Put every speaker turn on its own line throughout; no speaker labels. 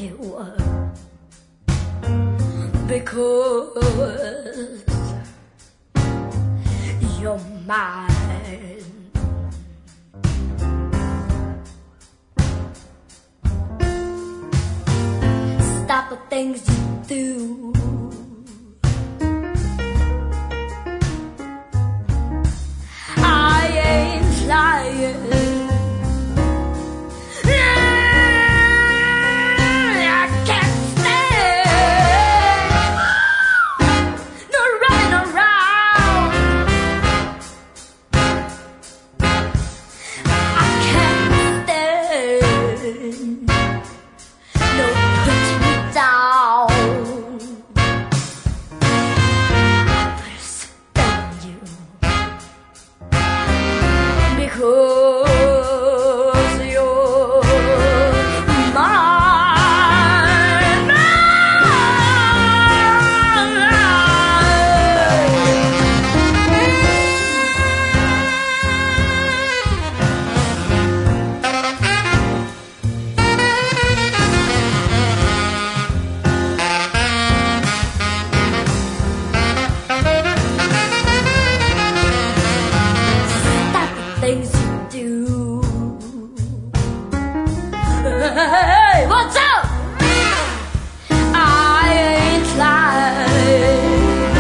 it was because you're mine. Stop the things you do. I ain't lying. Things you do. Hey, what's up? I ain't lying.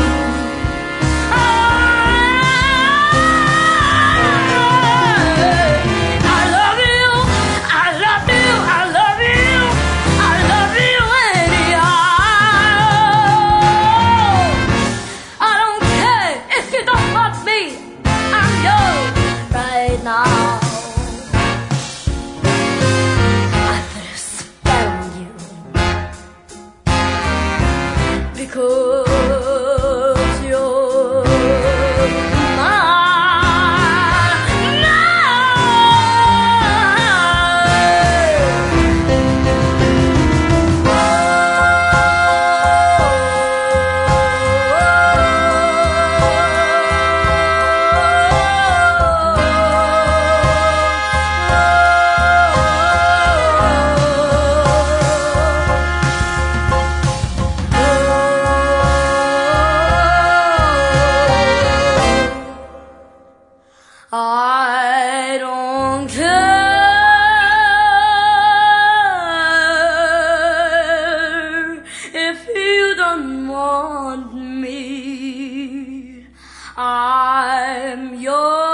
I love you, I love you, I love you, I love you anyhow. I don't care if you don't want me, I'm yours right now. I put a spell on you because you're mine. I don't care if you don't want me. I'm yours.